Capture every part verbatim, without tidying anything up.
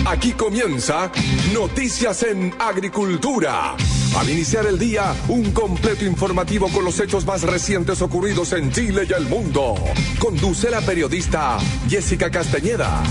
Aquí comienza Noticias en Agricultura. Al iniciar el día, un completo informativo con los hechos más recientes ocurridos en Chile y el mundo. Conduce la periodista Jessica Castañeda.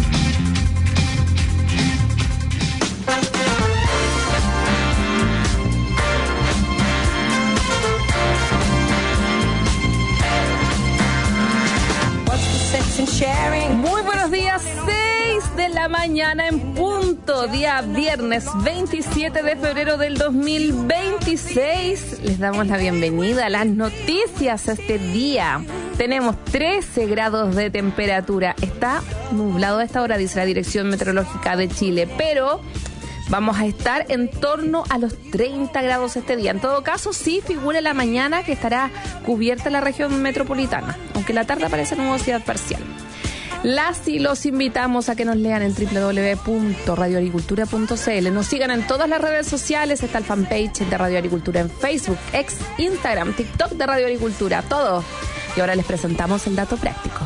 Muy buenos días, seis de la mañana en punto, día viernes veintisiete de febrero del dos mil veintiséis. Les damos la bienvenida a las noticias este día. Tenemos trece grados de temperatura. Está nublado a esta hora, dice la Dirección Meteorológica de Chile, pero vamos a estar en torno a los treinta grados este día. En todo caso, sí figura la mañana que estará cubierta la región metropolitana, aunque la tarde aparece nubosidad parcial. Las y los invitamos a que nos lean en doble u doble u doble u punto radio agricultura punto c l. Nos sigan en todas las redes sociales. Está el fanpage de Radio Agricultura en Facebook, X, Instagram, TikTok de Radio Agricultura, todo. Y ahora les presentamos el dato práctico.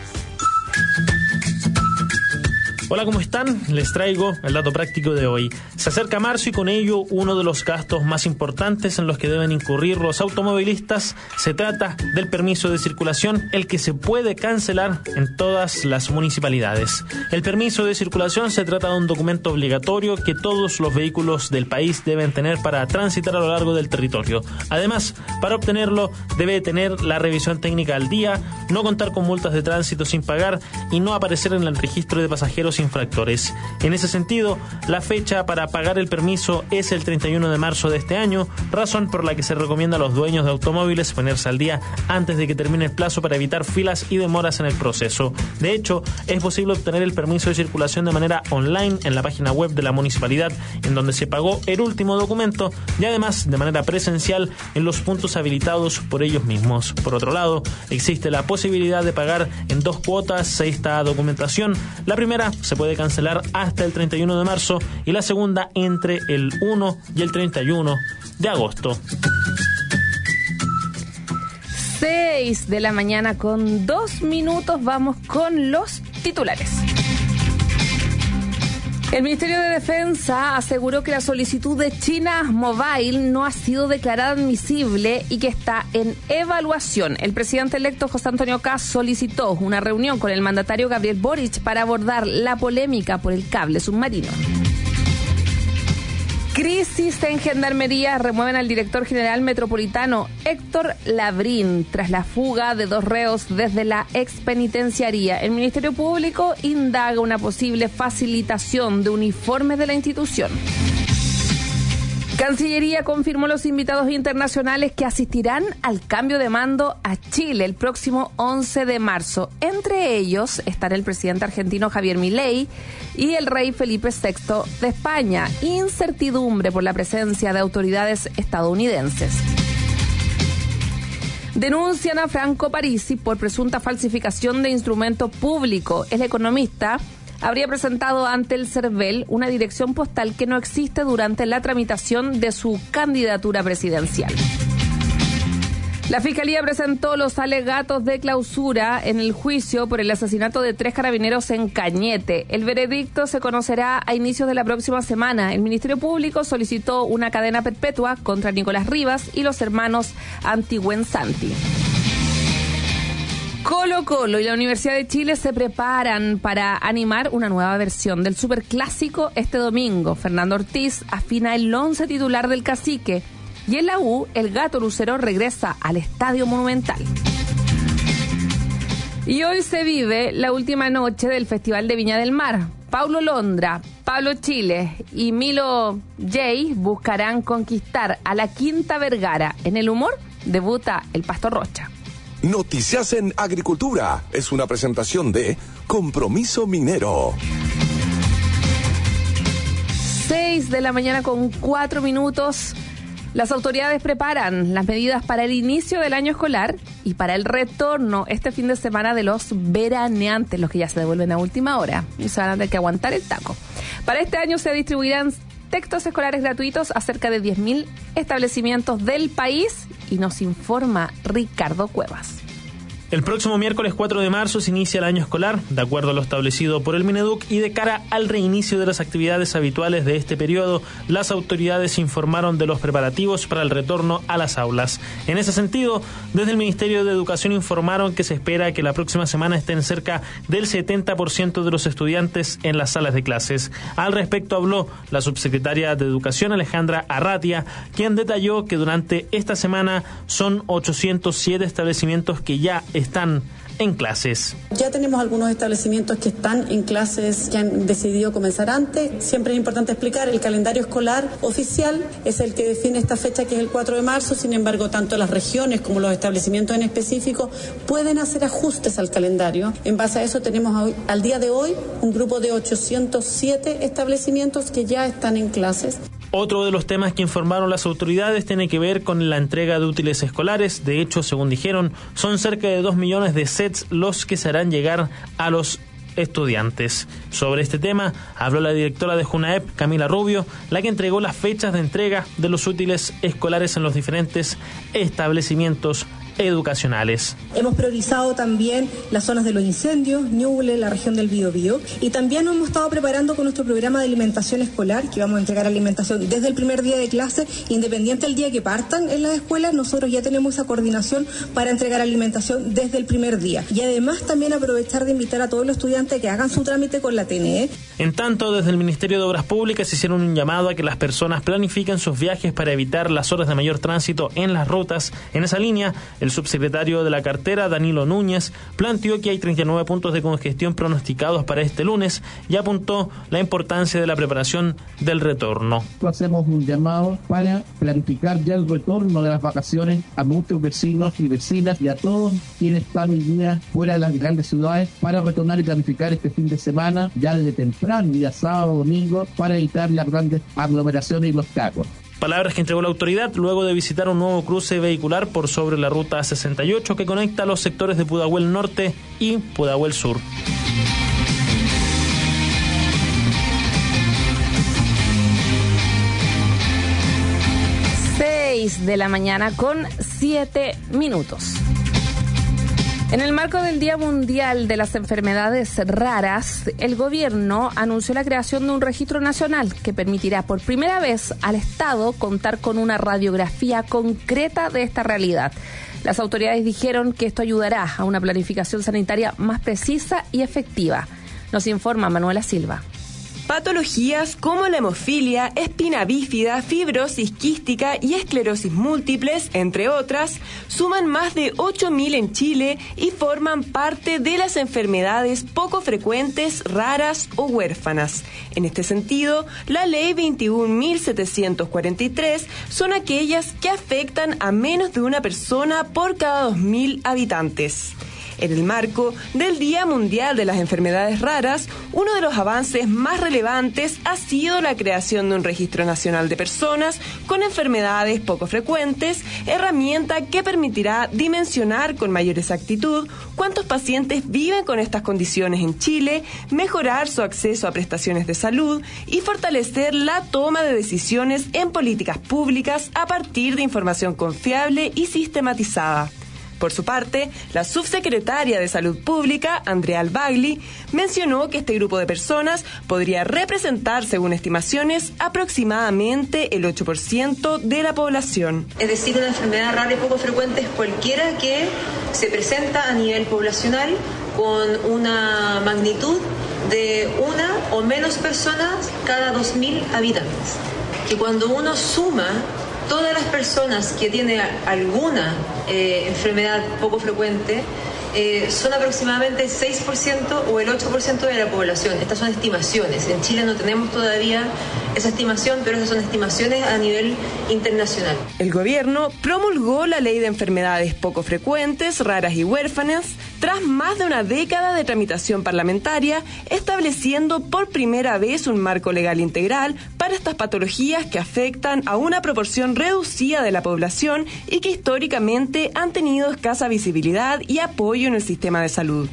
Hola, ¿cómo están? Les traigo el dato práctico de hoy. Se acerca marzo y con ello uno de los gastos más importantes en los que deben incurrir los automovilistas. Se trata del permiso de circulación, el que se puede cancelar en todas las municipalidades. El permiso de circulación se trata de un documento obligatorio que todos los vehículos del país deben tener para transitar a lo largo del territorio. Además, para obtenerlo debe tener la revisión técnica al día, no contar con multas de tránsito sin pagar y no aparecer en el registro de pasajeros infractores. En ese sentido, la fecha para pagar el permiso es el treinta y uno de marzo de este año, razón por la que se recomienda a los dueños de automóviles ponerse al día antes de que termine el plazo para evitar filas y demoras en el proceso. De hecho, es posible obtener el permiso de circulación de manera online en la página web de la municipalidad en donde se pagó el último documento y además de manera presencial en los puntos habilitados por ellos mismos. Por otro lado, existe la posibilidad de pagar en dos cuotas esta documentación. La primera se puede cancelar hasta el treinta y uno de marzo y la segunda entre el uno y el treinta y uno de agosto. seis de la mañana con dos minutos, vamos con los titulares. El Ministerio de Defensa aseguró que la solicitud de China Mobile no ha sido declarada admisible y que está en evaluación. El presidente electo José Antonio Kast solicitó una reunión con el mandatario Gabriel Boric para abordar la polémica por el cable submarino. Crisis en Gendarmería, remueven al director general metropolitano Héctor Labrín tras la fuga de dos reos desde la expenitenciaría. El Ministerio Público indaga una posible facilitación de uniformes de la institución. Cancillería confirmó los invitados internacionales que asistirán al cambio de mando a Chile el próximo once de marzo. Entre ellos están el presidente argentino Javier Milei y el rey Felipe sexto de España. Incertidumbre por la presencia de autoridades estadounidenses. Denuncian a Franco Parisi por presunta falsificación de instrumento público. El economista habría presentado ante el CERVEL una dirección postal que no existe durante la tramitación de su candidatura presidencial. La Fiscalía presentó los alegatos de clausura en el juicio por el asesinato de tres carabineros en Cañete. El veredicto se conocerá a inicios de la próxima semana. El Ministerio Público solicitó una cadena perpetua contra Nicolás Rivas y los hermanos Antigüensanti. Colo Colo y la Universidad de Chile se preparan para animar una nueva versión del Superclásico este domingo. Fernando Ortiz afina el once titular del Cacique y en la U, el Gato Lucero regresa al Estadio Monumental. Y hoy se vive la última noche del Festival de Viña del Mar. Paulo Londra, Pablo Chile y Milo J buscarán conquistar a la Quinta Vergara. En el humor debuta el Pastor Rocha. Noticias en Agricultura es una presentación de Compromiso Minero. seis de la mañana con cuatro minutos. Las autoridades preparan las medidas para el inicio del año escolar y para el retorno este fin de semana de los veraneantes, los que ya se devuelven a última hora y se van a tener que aguantar el taco. Para este año se distribuirán textos escolares gratuitos a cerca de diez mil establecimientos del país y nos informa Ricardo Cuevas. El próximo miércoles cuatro de marzo se inicia el año escolar, de acuerdo a lo establecido por el Mineduc, y de cara al reinicio de las actividades habituales de este periodo, las autoridades informaron de los preparativos para el retorno a las aulas. En ese sentido, desde el Ministerio de Educación informaron que se espera que la próxima semana estén cerca del setenta por ciento de los estudiantes en las salas de clases. Al respecto habló la subsecretaria de Educación, Alejandra Arratia, quien detalló que durante esta semana son ochocientos siete establecimientos que ya están en clases. Ya tenemos algunos establecimientos que están en clases, que han decidido comenzar antes. Siempre es importante explicar, el calendario escolar oficial es el que define esta fecha, que es el cuatro de marzo. Sin embargo, tanto las regiones como los establecimientos en específico pueden hacer ajustes al calendario. En base a eso tenemos hoy, al día de hoy un grupo de ochocientos siete establecimientos que ya están en clases. Otro de los temas que informaron las autoridades tiene que ver con la entrega de útiles escolares. De hecho, según dijeron, son cerca de dos millones de sets los que se harán llegar a los estudiantes. Sobre este tema habló la directora de JUNAEP, Camila Rubio, la que entregó las fechas de entrega de los útiles escolares en los diferentes establecimientos educacionales. Hemos priorizado también las zonas de los incendios, Ñuble, la región del Biobío, y también nos hemos estado preparando con nuestro programa de alimentación escolar, que vamos a entregar alimentación desde el primer día de clase, independiente del día que partan en las escuelas. Nosotros ya tenemos esa coordinación para entregar alimentación desde el primer día. Y además también aprovechar de invitar a todos los estudiantes que hagan su trámite con la T N E. En tanto, desde el Ministerio de Obras Públicas hicieron un llamado a que las personas planifiquen sus viajes para evitar las horas de mayor tránsito en las rutas. En esa línea, el subsecretario de la cartera, Danilo Núñez, planteó que hay treinta y nueve puntos de congestión pronosticados para este lunes y apuntó la importancia de la preparación del retorno. Hacemos un llamado para planificar ya el retorno de las vacaciones a muchos vecinos y vecinas y a todos quienes están hoy día fuera de las grandes ciudades para retornar y planificar este fin de semana ya desde temprano, día sábado, domingo, para evitar las grandes aglomeraciones y los tacos. Palabras que entregó la autoridad luego de visitar un nuevo cruce vehicular por sobre la ruta sesenta y ocho que conecta los sectores de Pudahuel Norte y Pudahuel Sur. seis de la mañana con siete minutos. En el marco del Día Mundial de las Enfermedades Raras, el gobierno anunció la creación de un registro nacional que permitirá por primera vez al Estado contar con una radiografía concreta de esta realidad. Las autoridades dijeron que esto ayudará a una planificación sanitaria más precisa y efectiva. Nos informa Manuela Silva. Patologías como la hemofilia, espina bífida, fibrosis quística y esclerosis múltiples, entre otras, suman más de ocho mil en Chile y forman parte de las enfermedades poco frecuentes, raras o huérfanas. En este sentido, la Ley veintiún mil setecientos cuarenta y tres son aquellas que afectan a menos de una persona por cada dos mil habitantes. En el marco del Día Mundial de las Enfermedades Raras, uno de los avances más relevantes ha sido la creación de un registro nacional de personas con enfermedades poco frecuentes, herramienta que permitirá dimensionar con mayor exactitud cuántos pacientes viven con estas condiciones en Chile, mejorar su acceso a prestaciones de salud y fortalecer la toma de decisiones en políticas públicas a partir de información confiable y sistematizada. Por su parte, la subsecretaria de Salud Pública, Andrea Albagli, mencionó que este grupo de personas podría representar, según estimaciones, aproximadamente el ocho por ciento de la población. Es decir, una enfermedad rara y poco frecuente es cualquiera que se presenta a nivel poblacional con una magnitud de una o menos personas cada dos mil habitantes. Que cuando uno suma todas las personas que tienen alguna eh, enfermedad poco frecuente, eh, son aproximadamente el seis por ciento o el ocho por ciento de la población. Estas son estimaciones. En Chile no tenemos todavía esa estimación, pero esas son estimaciones a nivel internacional. El gobierno promulgó la Ley de Enfermedades Poco Frecuentes, Raras y Huérfanas tras más de una década de tramitación parlamentaria, estableciendo por primera vez un marco legal integral para estas patologías que afectan a una proporción reducida de la población y que históricamente han tenido escasa visibilidad y apoyo en el sistema de salud.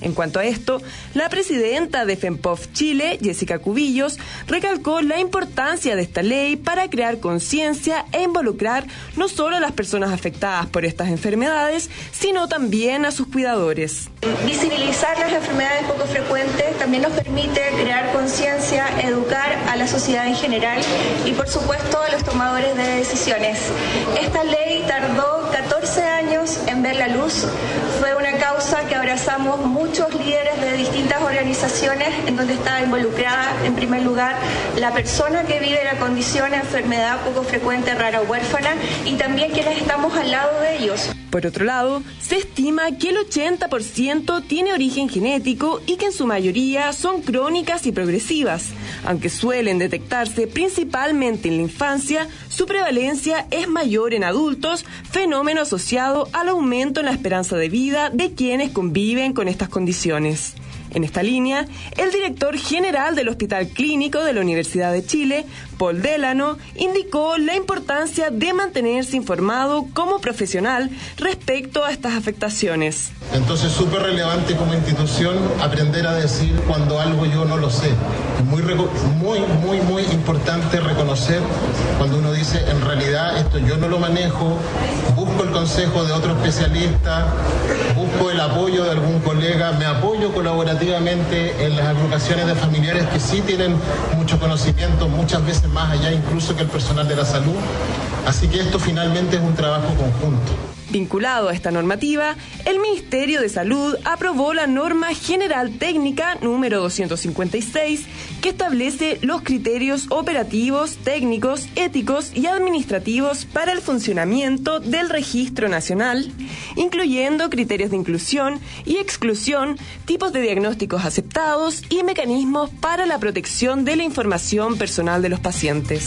En cuanto a esto, la presidenta de FEMPOF Chile, Jessica Cubillos, recalcó la importancia de esta ley para crear conciencia e involucrar no solo a las personas afectadas por estas enfermedades, sino también a sus cuidadores. Visibilizar las enfermedades poco frecuentes también nos permite crear conciencia, educar a la sociedad en general y por supuesto a los tomadores de decisiones. Esta ley tardó catorce años en ver la luz. Fue una causa que abrazamos muchos líderes de distintas organizaciones en donde estaba involucrada en primer lugar la persona que vive la condición de enfermedad poco frecuente, rara o huérfana y también quienes estamos al lado de ellos. Por otro lado, se estima que el ochenta por ciento tiene origen genético y que en su mayoría son crónicas y progresivas. Aunque suelen detectarse principalmente en la infancia, su prevalencia es mayor en adultos, fenómeno asociado al aumento en la esperanza de vida de quienes conviven con estas condiciones. En esta línea, el director general del Hospital Clínico de la Universidad de Chile, Paul Delano, indicó la importancia de mantenerse informado como profesional respecto a estas afectaciones. Entonces, súper relevante como institución aprender a decir cuando algo yo no lo sé. Es muy, muy, muy, muy importante reconocer cuando uno dice, en realidad esto yo no lo manejo, busco el consejo de otro especialista, busco el apoyo de algún colega, me apoyo colaborativamente en las agrupaciones de familiares que sí tienen mucho conocimiento, muchas veces más allá incluso que el personal de la salud. Así que esto finalmente es un trabajo conjunto. Vinculado a esta normativa, el Ministerio de Salud aprobó la Norma General Técnica número doscientos cincuenta y seis, que establece los criterios operativos, técnicos, éticos y administrativos para el funcionamiento del Registro Nacional, incluyendo criterios de inclusión y exclusión, tipos de diagnósticos aceptados y mecanismos para la protección de la información personal de los pacientes.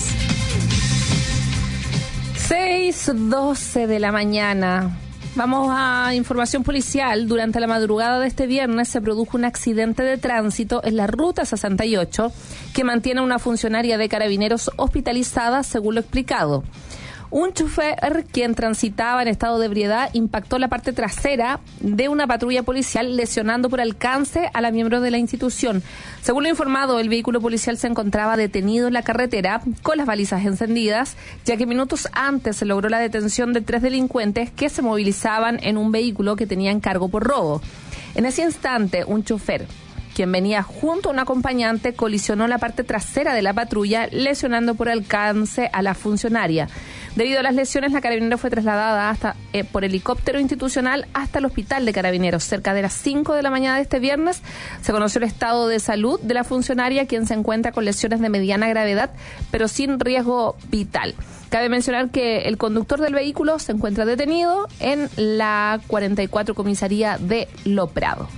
seis doce de la mañana. Vamos a información policial. Durante la madrugada de este viernes se produjo un accidente de tránsito en la ruta sesenta y ocho que mantiene a una funcionaria de Carabineros hospitalizada, según lo explicado. Un chofer quien transitaba en estado de ebriedad impactó la parte trasera de una patrulla policial, lesionando por alcance a la miembro de la institución. Según lo informado, el vehículo policial se encontraba detenido en la carretera con las balizas encendidas, ya que minutos antes se logró la detención de tres delincuentes que se movilizaban en un vehículo que tenían cargo por robo. En ese instante, un chofer, quien venía junto a un acompañante, colisionó la parte trasera de la patrulla, lesionando por alcance a la funcionaria. Debido a las lesiones, la Carabinero fue trasladada hasta eh, por helicóptero institucional hasta el hospital de Carabineros. Cerca de las cinco de la mañana de este viernes se conoció el estado de salud de la funcionaria, quien se encuentra con lesiones de mediana gravedad, pero sin riesgo vital. Cabe mencionar que el conductor del vehículo se encuentra detenido en la cuarenta y cuatro comisaría de Lo Prado.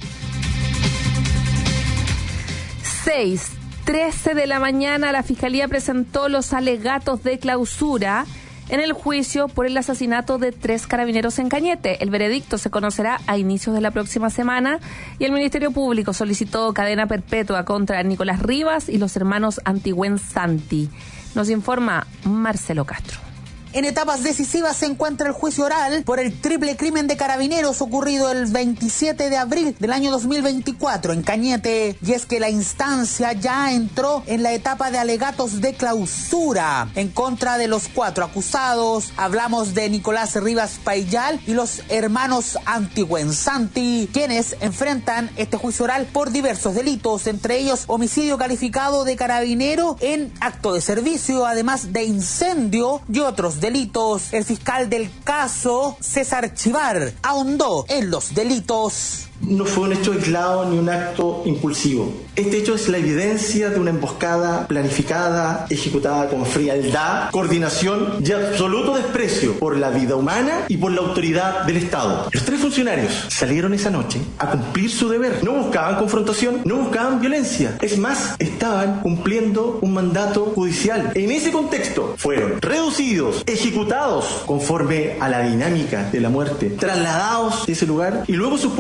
seis trece de la mañana, la Fiscalía presentó los alegatos de clausura en el juicio por el asesinato de tres carabineros en Cañete. El veredicto se conocerá a inicios de la próxima semana y el Ministerio Público solicitó cadena perpetua contra Nicolás Rivas y los hermanos Antigüen Santi. Nos informa Marcelo Castro. En etapas decisivas se encuentra el juicio oral por el triple crimen de Carabineros ocurrido el veintisiete de abril del año dos mil veinticuatro en Cañete. Y es que la instancia ya entró en la etapa de alegatos de clausura en contra de los cuatro acusados. Hablamos de Nicolás Rivas Payal y los hermanos Antigüen Santi, quienes enfrentan este juicio oral por diversos delitos, entre ellos homicidio calificado de carabinero en acto de servicio, además de incendio y otros delitos. El fiscal del caso, César Chivar, ahondó en los delitos. No fue un hecho aislado ni un acto impulsivo. Este hecho es la evidencia de una emboscada planificada, ejecutada con frialdad, coordinación y absoluto desprecio por la vida humana y por la autoridad del Estado. Los tres funcionarios salieron esa noche a cumplir su deber. No buscaban confrontación, no buscaban violencia. Es más, estaban cumpliendo un mandato judicial. En ese contexto, fueron reducidos, ejecutados conforme a la dinámica de la muerte, trasladados de ese lugar y luego sus cuerpos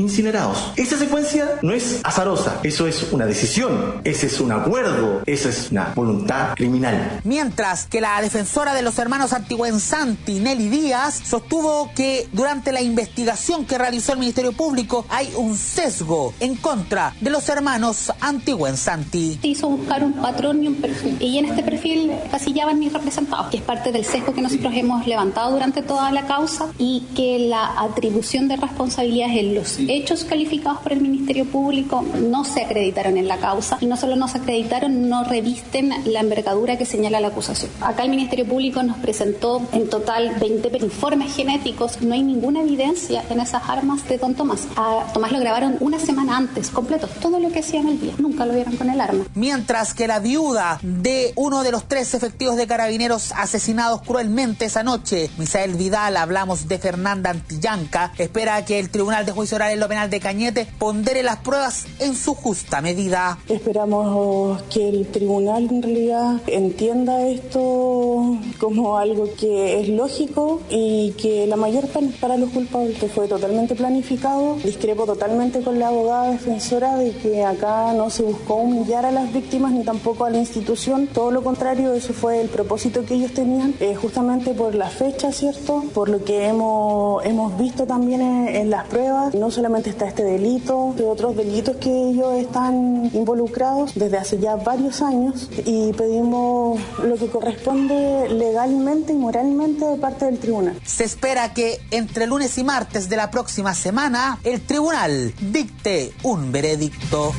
incinerados. Esa secuencia no es azarosa, eso es una decisión, ese es un acuerdo, esa es una voluntad criminal. Mientras que la defensora de los hermanos Antigüensanti, Nelly Díaz, sostuvo que durante la investigación que realizó el Ministerio Público hay un sesgo en contra de los hermanos Antigüensanti. Se hizo buscar un patrón y un perfil, y en este perfil casillaban mis representados, que es parte del sesgo que nosotros hemos levantado durante toda la causa, y que la atribución de responsabilidades en los hechos calificados por el Ministerio Público no se acreditaron en la causa, y no solo no se acreditaron, no revisten la envergadura que señala la acusación. Acá el Ministerio Público nos presentó en total veinte informes genéticos, no hay ninguna evidencia en esas armas de don Tomás. A Tomás lo grabaron una semana antes, completo, todo lo que hacía en el día, nunca lo vieron con el arma. Mientras que la viuda de uno de los tres efectivos de Carabineros asesinados cruelmente esa noche, Misael Vidal, hablamos de Fernanda Antillanca, espera que el Tribunal de Juicio Oral en lo Penal de Cañete pondere las pruebas en su justa medida. Esperamos que el tribunal en realidad entienda esto como algo que es lógico y que la mayor pena es para los culpables, que fue totalmente planificado. Discrepo totalmente con la abogada defensora de que acá no se buscó humillar a las víctimas ni tampoco a la institución, todo lo contrario, eso fue el propósito que ellos tenían, eh, justamente por la fecha, ¿cierto? Por lo que hemos, hemos visto también en, en las pruebas, no solamente está este delito, de otros delitos que ellos están involucrados desde hace ya varios años, y pedimos lo que corresponde legalmente y moralmente de parte del tribunal. Se espera que entre lunes y martes de la próxima semana el tribunal dicte un veredicto.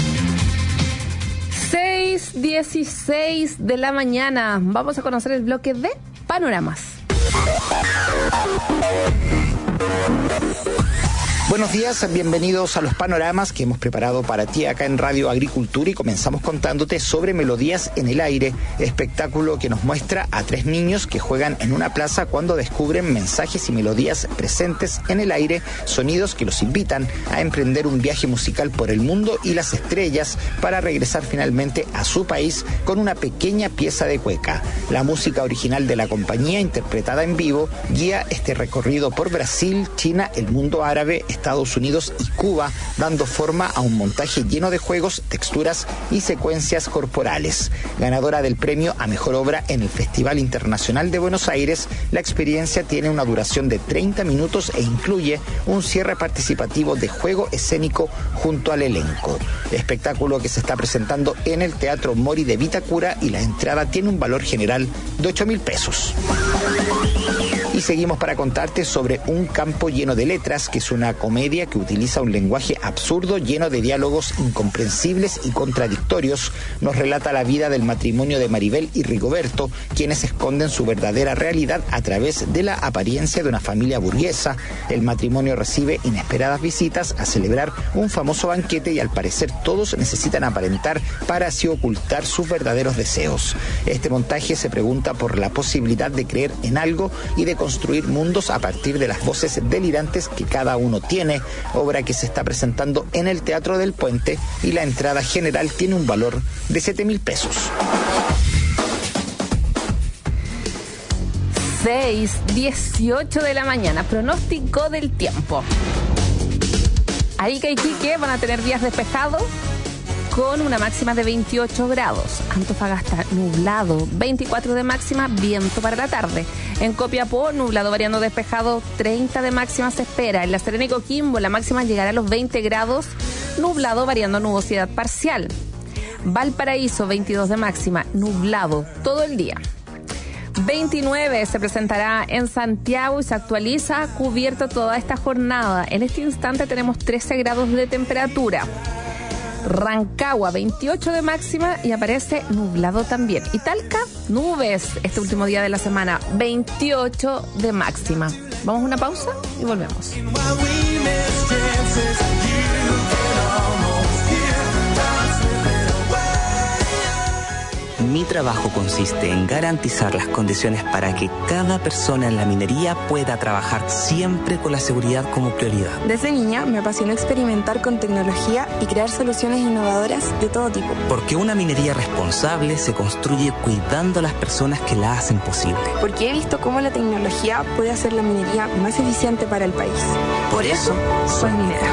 seis dieciséis de la mañana. Vamos a conocer el bloque de Panoramas. Buenos días, bienvenidos a los panoramas que hemos preparado para ti acá en Radio Agricultura, y comenzamos contándote sobre Melodías en el Aire, espectáculo que nos muestra a tres niños que juegan en una plaza cuando descubren mensajes y melodías presentes en el aire, sonidos que los invitan a emprender un viaje musical por el mundo y las estrellas para regresar finalmente a su país con una pequeña pieza de cueca. La música original de la compañía, interpretada en vivo, guía este recorrido por Brasil, China, el mundo árabe, Estados Unidos y Cuba, dando forma a un montaje lleno de juegos, texturas y secuencias corporales. Ganadora del premio a Mejor Obra en el Festival Internacional de Buenos Aires, la experiencia tiene una duración de treinta minutos e incluye un cierre participativo de juego escénico junto al elenco. Espectáculo que se está presentando en el Teatro Mori de Vitacura, y la entrada tiene un valor general de ocho mil pesos. Y seguimos para contarte sobre Un campo lleno de letras, que es una comedia que utiliza un lenguaje absurdo lleno de diálogos incomprensibles y contradictorios. Nos relata la vida del matrimonio de Maribel y Rigoberto, quienes esconden su verdadera realidad a través de la apariencia de una familia burguesa. El matrimonio recibe inesperadas visitas a celebrar un famoso banquete, y al parecer todos necesitan aparentar para así ocultar sus verdaderos deseos. Este montaje se pregunta por la posibilidad de creer en algo y de construir mundos a partir de las voces delirantes que cada uno tiene, obra que se está presentando en el Teatro del Puente, y la entrada general tiene un valor de siete mil pesos. seis dieciocho de la mañana, pronóstico del tiempo. Arica y Iquique van a tener días despejados con una máxima de veintiocho grados. Antofagasta, nublado, veinticuatro de máxima, viento para la tarde. En Copiapó, nublado variando despejado, treinta de máxima se espera. En La Serena y Coquimbo, la máxima llegará a los veinte grados, nublado variando nubosidad parcial. Valparaíso, veintidós de máxima, nublado todo el día. veintinueve se presentará en Santiago y se actualiza cubierto toda esta jornada. En este instante tenemos trece grados de temperatura. Rancagua, veintiocho de máxima y aparece nublado también. Y Talca, nubes este último día de la semana, veintiocho de máxima. Vamos a una pausa y volvemos. Mi trabajo consiste en garantizar las condiciones para que cada persona en la minería pueda trabajar siempre con la seguridad como prioridad. Desde niña me apasionó experimentar con tecnología y crear soluciones innovadoras de todo tipo. Porque una minería responsable se construye cuidando a las personas que la hacen posible. Porque he visto cómo la tecnología puede hacer la minería más eficiente para el país. Por eso, soy minera.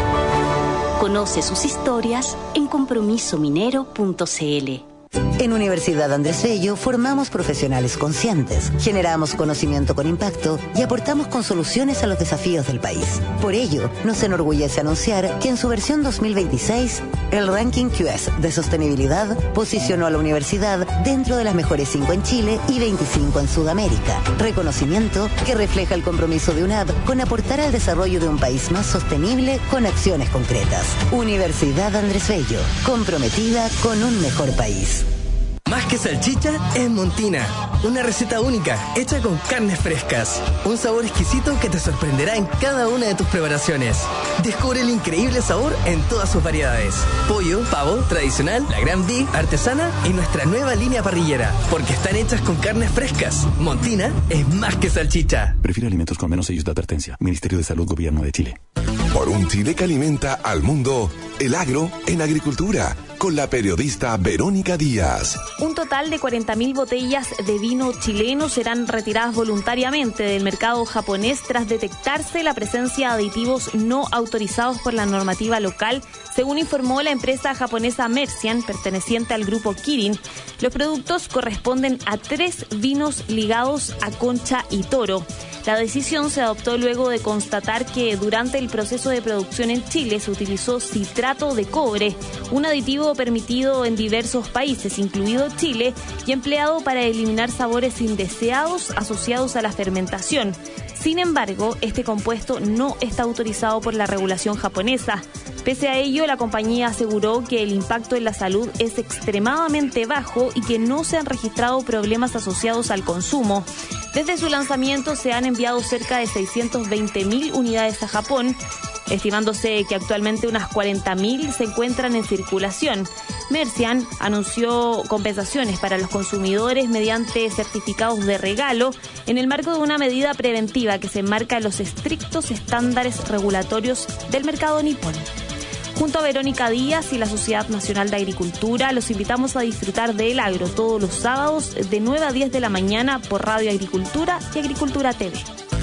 Conoce sus historias en compromiso minero punto c l. En Universidad Andrés Bello formamos profesionales conscientes, generamos conocimiento con impacto y aportamos con soluciones a los desafíos del país. Por ello, nos enorgullece anunciar que en su versión dos mil veintiséis, el ranking Q S de sostenibilidad posicionó a la universidad dentro de las mejores cinco en Chile y veinticinco en Sudamérica. Reconocimiento que refleja el compromiso de U N A B con aportar al desarrollo de un país más sostenible con acciones concretas. Universidad Andrés Bello, comprometida con un mejor país. Más que salchicha, es Montina. Una receta única, hecha con carnes frescas. Un sabor exquisito que te sorprenderá en cada una de tus preparaciones. Descubre el increíble sabor en todas sus variedades. Pollo, pavo, tradicional, la Gran Big, artesana y nuestra nueva línea parrillera. Porque están hechas con carnes frescas. Montina es más que salchicha. Prefiere alimentos con menos sellos de advertencia. Ministerio de Salud, Gobierno de Chile. Por un Chile que alimenta al mundo, el agro en agricultura, con la periodista Verónica Díaz. Un total de cuarenta mil botellas de vino chileno serán retiradas voluntariamente del mercado japonés tras detectarse la presencia de aditivos no autorizados por la normativa local, según informó la empresa japonesa Mercian, perteneciente al grupo Kirin. Los productos corresponden a tres vinos ligados a Concha y Toro. La decisión se adoptó luego de constatar que durante el proceso de producción en Chile se utilizó citrato de cobre, un aditivo permitido en diversos países, incluido Chile, y empleado para eliminar sabores indeseados asociados a la fermentación. Sin embargo, este compuesto no está autorizado por la regulación japonesa. Pese a ello, la compañía aseguró que el impacto en la salud es extremadamente bajo y que no se han registrado problemas asociados al consumo. Desde su lanzamiento se han enviado cerca de seiscientas veinte mil unidades a Japón, estimándose que actualmente unas cuarenta mil se encuentran en circulación. Mercian anunció compensaciones para los consumidores mediante certificados de regalo en el marco de una medida preventiva que se enmarca en los estrictos estándares regulatorios del mercado nipón. Junto a Verónica Díaz y la Sociedad Nacional de Agricultura, los invitamos a disfrutar de El Agro todos los sábados de nueve a diez de la mañana por Radio Agricultura y Agricultura T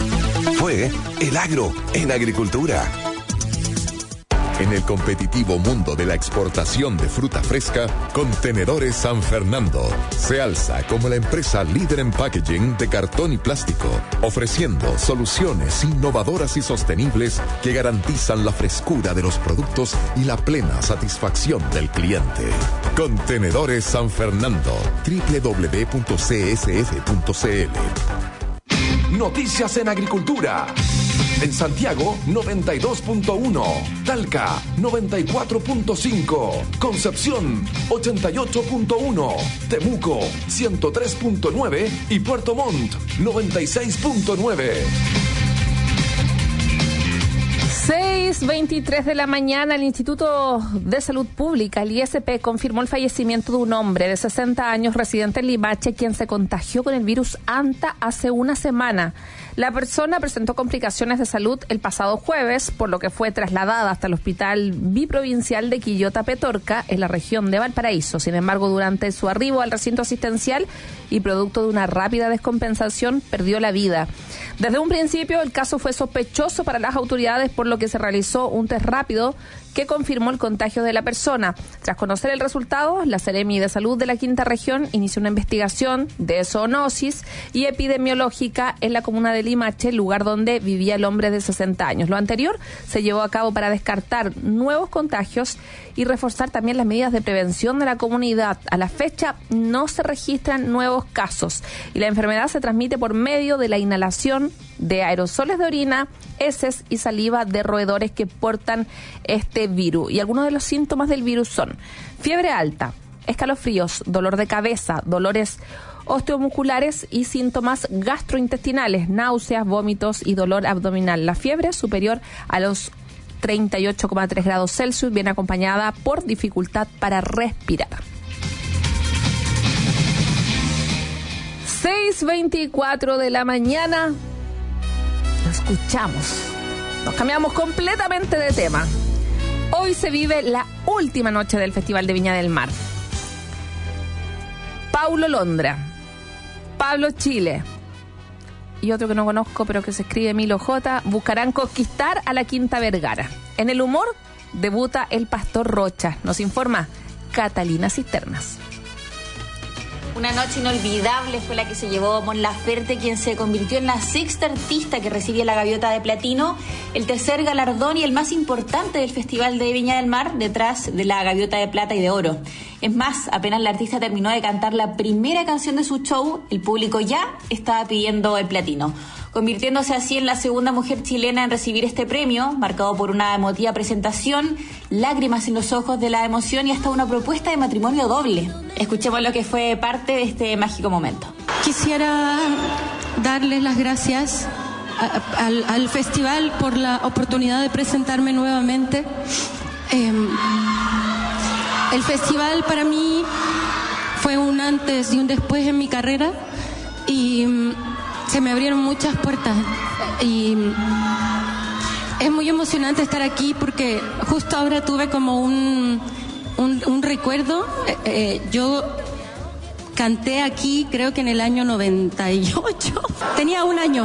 V. Fue El Agro en Agricultura. En el competitivo mundo de la exportación de fruta fresca, Contenedores San Fernando se alza como la empresa líder en packaging de cartón y plástico, ofreciendo soluciones innovadoras y sostenibles que garantizan la frescura de los productos y la plena satisfacción del cliente. Contenedores San Fernando, doble u doble u doble u punto c s f punto c l. Noticias en Agricultura. En Santiago, noventa y dos punto uno. Talca, noventa y cuatro punto cinco. Concepción, ochenta y ocho punto uno. Temuco, ciento tres punto nueve. Y Puerto Montt, noventa y seis punto nueve. seis veintitrés de la mañana, el Instituto de Salud Pública, el I S P, confirmó el fallecimiento de un hombre de sesenta años residente en Limache, quien se contagió con el virus ANTA hace una semana. La persona presentó complicaciones de salud el pasado jueves, por lo que fue trasladada hasta el Hospital Biprovincial de Quillota Petorca, en la región de Valparaíso. Sin embargo, durante su arribo al recinto asistencial y producto de una rápida descompensación, perdió la vida. Desde un principio, el caso fue sospechoso para las autoridades, por lo que se realizó un test rápido que confirmó el contagio de la persona. Tras conocer el resultado, la Seremi de Salud de la Quinta Región inició una investigación de zoonosis y epidemiológica en la comuna de Limache, lugar donde vivía el hombre de sesenta años. Lo anterior se llevó a cabo para descartar nuevos contagios y reforzar también las medidas de prevención de la comunidad. A la fecha no se registran nuevos casos y la enfermedad se transmite por medio de la inhalación de aerosoles de orina, heces y saliva de roedores que portan este virus. Y algunos de los síntomas del virus son fiebre alta, escalofríos, dolor de cabeza, dolores osteomusculares y síntomas gastrointestinales, náuseas, vómitos y dolor abdominal. La fiebre superior a los treinta y ocho coma tres grados Celsius viene acompañada por dificultad para respirar. seis veinticuatro de la mañana. Lo escuchamos. Nos cambiamos completamente de tema. Hoy se vive la última noche del Festival de Viña del Mar. Paulo Londra, Pablo Chile y otro que no conozco pero que se escribe Milo J buscarán conquistar a la Quinta Vergara. En el humor debuta el Pastor Rocha. Nos informa Catalina Cisternas. Una noche inolvidable fue la que se llevó Mon Laferte, quien se convirtió en la sexta artista que recibió la Gaviota de Platino, el tercer galardón y el más importante del Festival de Viña del Mar, detrás de la Gaviota de Plata y de Oro. Es más, apenas la artista terminó de cantar la primera canción de su show, el público ya estaba pidiendo el platino, convirtiéndose así en la segunda mujer chilena en recibir este premio, marcado por una emotiva presentación, lágrimas en los ojos de la emoción y hasta una propuesta de matrimonio doble. Escuchemos lo que fue parte de este mágico momento. Quisiera darles las gracias a, a, al, al festival por la oportunidad de presentarme nuevamente. Eh, el festival para mí fue un antes y un después en mi carrera y um, se me abrieron muchas puertas y es muy emocionante estar aquí porque justo ahora tuve como un, un, un recuerdo. Eh, eh, yo canté aquí creo que en el año noventa y ocho. Tenía un año.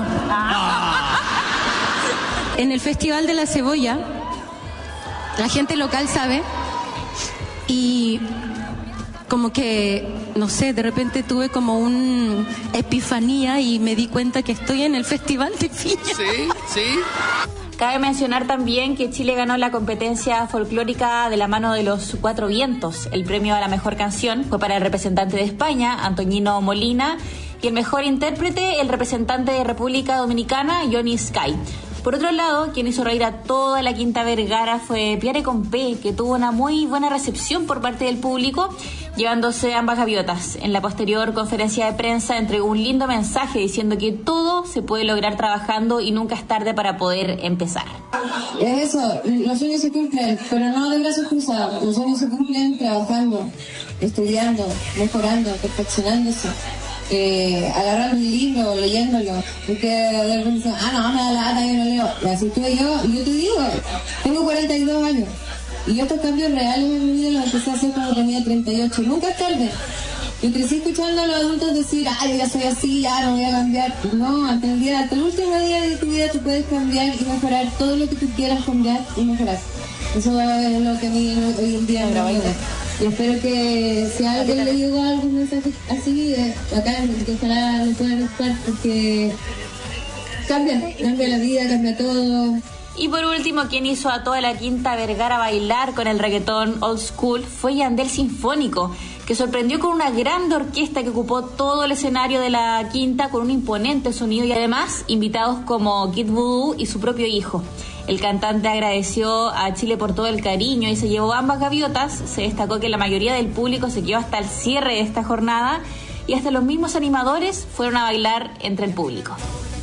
En el Festival de la Cebolla, la gente local sabe, y como que, no sé, de repente tuve como una epifanía y me di cuenta que estoy en el Festival de Viña. Sí, sí. Cabe mencionar también que Chile ganó la competencia folclórica de la mano de Los Cuatro Vientos. El premio a la mejor canción fue para el representante de España, Antoñino Molina, y el mejor intérprete, el representante de República Dominicana, Johnny Sky. Por otro lado, quien hizo reír a toda la Quinta Vergara fue Pierre Compé, que tuvo una muy buena recepción por parte del público, llevándose ambas gaviotas. En la posterior conferencia de prensa entregó un lindo mensaje diciendo que todo se puede lograr trabajando y nunca es tarde para poder empezar. Es eso, los sueños se cumplen, pero no de brazos cruzados. Los sueños se cumplen trabajando, estudiando, mejorando, perfeccionándose. Eh, agarrando un libro, leyéndolo, porque de repente, ah, no, me da la lata, yo no leo. Y así estoy yo, y yo te digo, tengo cuarenta y dos años, y yo estos cambios reales en mi vida los empecé a hacer cuando tenía treinta y ocho, nunca es tarde. Yo crecí escuchando a los adultos decir, ah, yo ya soy así, ya no voy a cambiar. No, hasta el día, hasta el último día de tu vida tú puedes cambiar y mejorar todo lo que tú quieras cambiar y mejorar. Eso es lo que a mí hoy en día me ayuda. Y espero que si a alguien le llegó algún mensaje así, eh, acá, que ojalá le puedan estar, porque cambia, cambia la vida, cambia todo. Y por último, quien hizo a toda la Quinta Vergara bailar con el reggaetón old school fue Yandel Sinfónico, que sorprendió con una grande orquesta que ocupó todo el escenario de la Quinta con un imponente sonido y además invitados como Kid Voodoo y su propio hijo. El cantante agradeció a Chile por todo el cariño y se llevó ambas gaviotas. Se destacó que la mayoría del público se quedó hasta el cierre de esta jornada y hasta los mismos animadores fueron a bailar entre el público.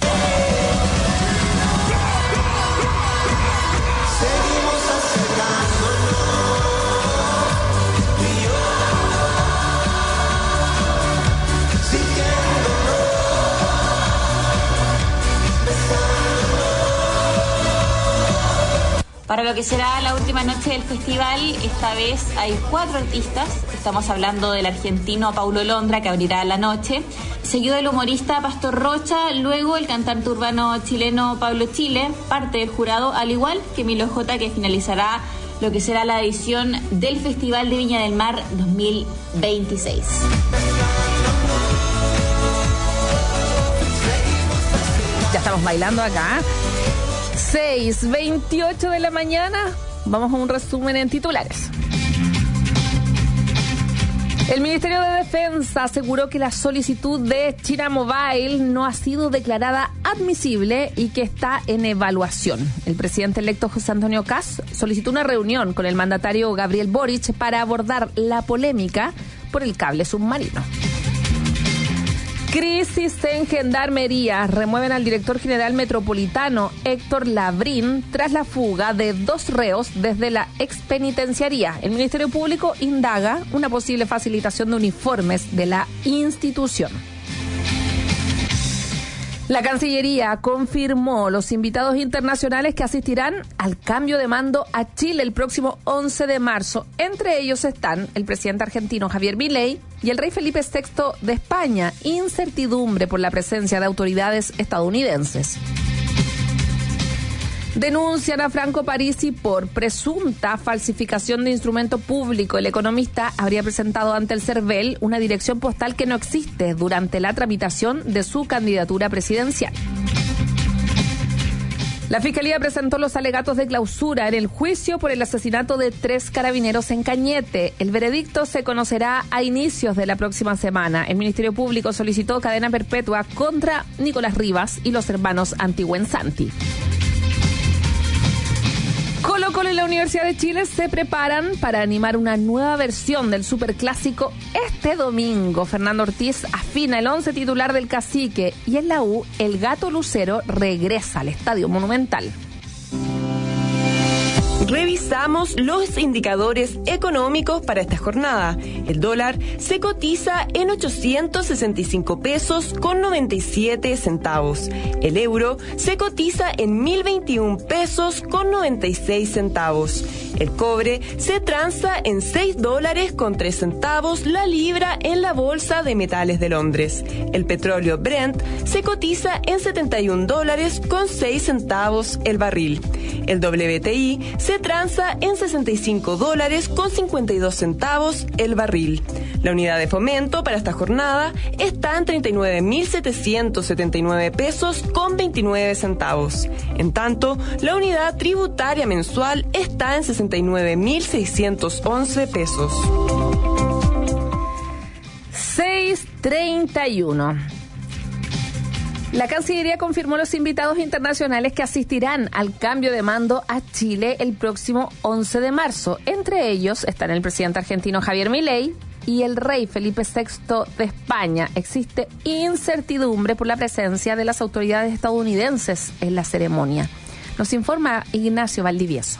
Para lo que será la última noche del festival, esta vez hay cuatro artistas. Estamos hablando del argentino Paulo Londra, que abrirá la noche, seguido del humorista Pastor Rocha, luego el cantante urbano chileno Pablo Chile, parte del jurado, al igual que Milo J, que finalizará lo que será la edición del Festival de Viña del Mar dos mil veintiséis. Ya estamos bailando acá. seis veintiocho de la mañana. Vamos a un resumen en titulares. El Ministerio de Defensa aseguró que la solicitud de China Mobile no ha sido declarada admisible y que está en evaluación. El presidente electo José Antonio Kast solicitó una reunión con el mandatario Gabriel Boric para abordar la polémica por el cable submarino. Crisis en Gendarmería. Remueven al director general metropolitano Héctor Labrín tras la fuga de dos reos desde la expenitenciaría. El Ministerio Público indaga una posible facilitación de uniformes de la institución. La Cancillería confirmó los invitados internacionales que asistirán al cambio de mando a Chile el próximo once de marzo. Entre ellos están el presidente argentino Javier Milei y el rey Felipe sexto de España. Incertidumbre por la presencia de autoridades estadounidenses. Denuncian a Franco Parisi por presunta falsificación de instrumento público. El economista habría presentado ante el CERVEL una dirección postal que no existe durante la tramitación de su candidatura presidencial. La Fiscalía presentó los alegatos de clausura en el juicio por el asesinato de tres carabineros en Cañete. El veredicto se conocerá a inicios de la próxima semana. El Ministerio Público solicitó cadena perpetua contra Nicolás Rivas y los hermanos Antigüensanti. Colo Colo y la Universidad de Chile se preparan para animar una nueva versión del Superclásico este domingo. Fernando Ortiz afina el once titular del Cacique y en la U, el Gato Lucero regresa al Estadio Monumental. Revisamos los indicadores económicos para esta jornada. El dólar se cotiza en ochocientos sesenta y cinco pesos con noventa y siete centavos. El euro se cotiza en mil veintiún pesos con noventa y seis centavos. El cobre se transa en seis dólares con tres centavos la libra en la Bolsa de Metales de Londres. El petróleo Brent se cotiza en setenta y un dólares con seis centavos el barril. El W T I se transa en sesenta y cinco dólares con cincuenta y dos centavos el barril. La unidad de fomento para esta jornada está en treinta y nueve mil setecientos setenta y nueve pesos con veintinueve centavos. En tanto, la unidad tributaria mensual está en sesenta y nueve mil seiscientos once pesos. seis treinta y uno. La Cancillería confirmó los invitados internacionales que asistirán al cambio de mando a Chile el próximo once de marzo. Entre ellos están el presidente argentino Javier Milei y el rey Felipe sexto de España. Existe incertidumbre por la presencia de las autoridades estadounidenses en la ceremonia. Nos informa Ignacio Valdivieso.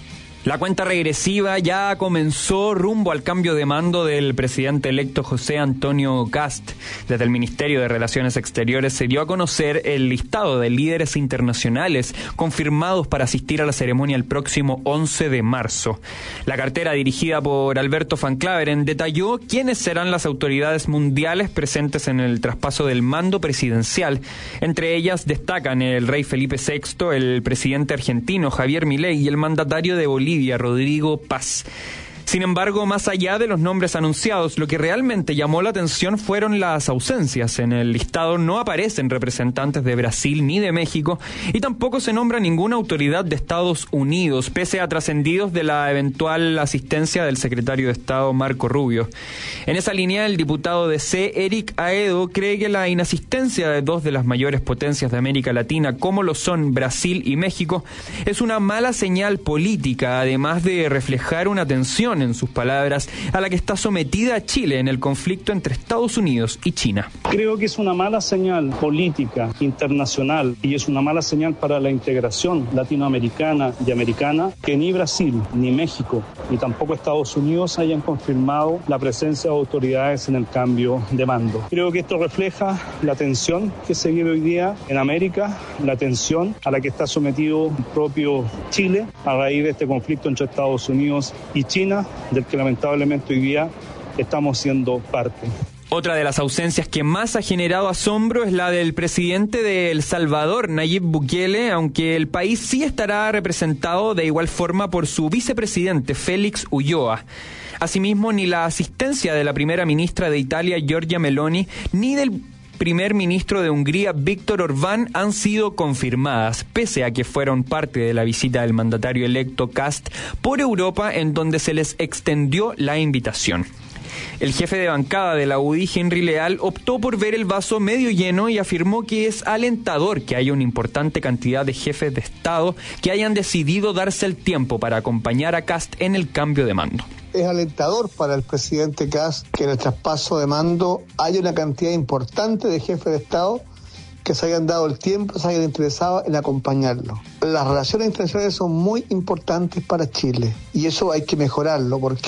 La cuenta regresiva ya comenzó rumbo al cambio de mando del presidente electo José Antonio Kast. Desde el Ministerio de Relaciones Exteriores se dio a conocer el listado de líderes internacionales confirmados para asistir a la ceremonia el próximo once de marzo. La cartera dirigida por Alberto Van Claveren detalló quiénes serán las autoridades mundiales presentes en el traspaso del mando presidencial. Entre ellas destacan el rey Felipe sexto, el presidente argentino Javier Milei y el mandatario de Bolivia, Rodrigo Paz. Sin embargo, más allá de los nombres anunciados, lo que realmente llamó la atención fueron las ausencias. En el listado no aparecen representantes de Brasil ni de México y tampoco se nombra ninguna autoridad de Estados Unidos, pese a trascendidos de la eventual asistencia del secretario de Estado Marco Rubio. En esa línea, el diputado de C, Eric Aedo, cree que la inasistencia de dos de las mayores potencias de América Latina, como lo son Brasil y México, es una mala señal política, además de reflejar una tensión, en sus palabras, a la que está sometida Chile en el conflicto entre Estados Unidos y China. Creo que es una mala señal política internacional y es una mala señal para la integración latinoamericana y americana que ni Brasil, ni México, ni tampoco Estados Unidos hayan confirmado la presencia de autoridades en el cambio de mando. Creo que esto refleja la tensión que se vive hoy día en América, la tensión a la que está sometido el propio Chile a raíz de este conflicto entre Estados Unidos y China, del que lamentablemente hoy día estamos siendo parte. Otra de las ausencias que más ha generado asombro es la del presidente de El Salvador, Nayib Bukele, aunque el país sí estará representado de igual forma por su vicepresidente, Félix Ulloa. Asimismo, ni la asistencia de la primera ministra de Italia, Giorgia Meloni, ni del primer ministro de Hungría, Víctor Orbán, han sido confirmadas, pese a que fueron parte de la visita del mandatario electo Kast por Europa, en donde se les extendió la invitación. El jefe de bancada de la U D I, Henry Leal, optó por ver el vaso medio lleno y afirmó que es alentador que haya una importante cantidad de jefes de Estado que hayan decidido darse el tiempo para acompañar a Kast en el cambio de mando. Es alentador para el presidente Kast que en el traspaso de mando haya una cantidad importante de jefes de Estado que se hayan dado el tiempo, se hayan interesado en acompañarlo. Las relaciones internacionales son muy importantes para Chile y eso hay que mejorarlo porque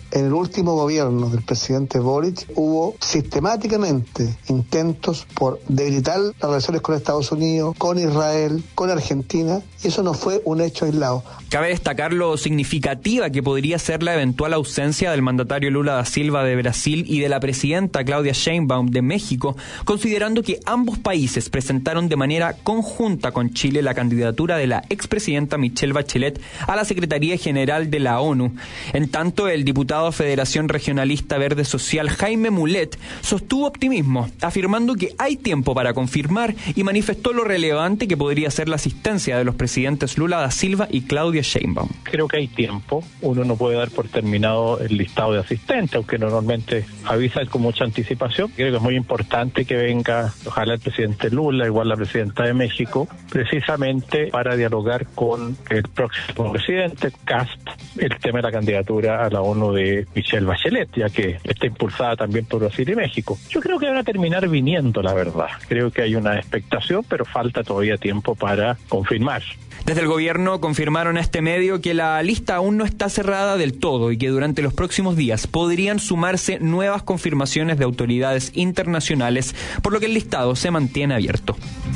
En el último gobierno del presidente Boric hubo sistemáticamente intentos por debilitar las relaciones con Estados Unidos, con Israel, con Argentina, y eso no fue un hecho aislado. Cabe destacar lo significativa que podría ser la eventual ausencia del mandatario Lula da Silva de Brasil y de la presidenta Claudia Sheinbaum de México, considerando que ambos países presentaron de manera conjunta con Chile la candidatura de la expresidenta Michelle Bachelet a la Secretaría General de la ONU. En tanto, el diputado Federación Regionalista Verde Social Jaime Mulet sostuvo optimismo, afirmando que hay tiempo para confirmar, y manifestó lo relevante que podría ser la asistencia de los presidentes Lula da Silva y Claudia Sheinbaum. Creo que hay tiempo. Uno no puede dar por terminado el listado de asistentes, aunque normalmente avisa con mucha anticipación. Creo que es muy importante que venga, ojalá el presidente Lula, igual la presidenta de México, precisamente para dialogar con el próximo presidente, Kast, el tema de la candidatura a la ONU de Michelle Bachelet, ya que está impulsada también por Brasil y México. Yo creo que van a terminar viniendo, la verdad. Creo que hay una expectación, pero falta todavía tiempo para confirmar. Desde el gobierno confirmaron a este medio que la lista aún no está cerrada del todo y que durante los próximos días podrían sumarse nuevas confirmaciones de autoridades internacionales, por lo que el listado se mantiene abierto.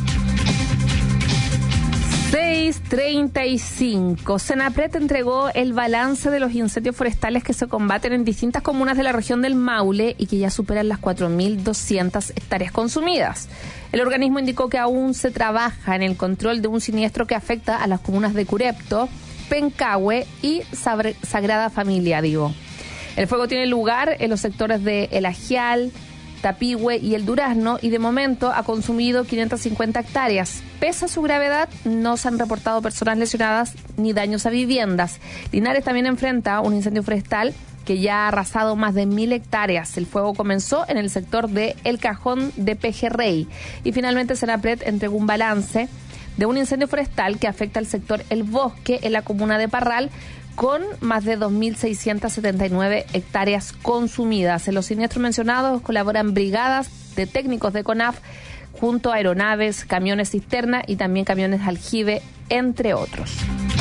seis treinta y cinco. Senapred entregó el balance de los incendios forestales que se combaten en distintas comunas de la región del Maule y que ya superan las cuatro mil doscientas hectáreas consumidas. El organismo indicó que aún se trabaja en el control de un siniestro que afecta a las comunas de Curepto, Pencahue y Sabre- Sagrada Familia, digo. El fuego tiene lugar en los sectores de El Ajial, Tapigüe y El Durazno, y de momento ha consumido quinientas cincuenta hectáreas. Pese a su gravedad, no se han reportado personas lesionadas ni daños a viviendas. Linares también enfrenta un incendio forestal que ya ha arrasado más de mil hectáreas. El fuego comenzó en el sector de El Cajón de Pejerrey. Y finalmente Senapred entregó un balance de un incendio forestal que afecta al sector El Bosque en la comuna de Parral, con más de dos mil seiscientas setenta y nueve hectáreas consumidas. En los siniestros mencionados colaboran brigadas de técnicos de CONAF junto a aeronaves, camiones cisterna y también camiones aljibe, entre otros.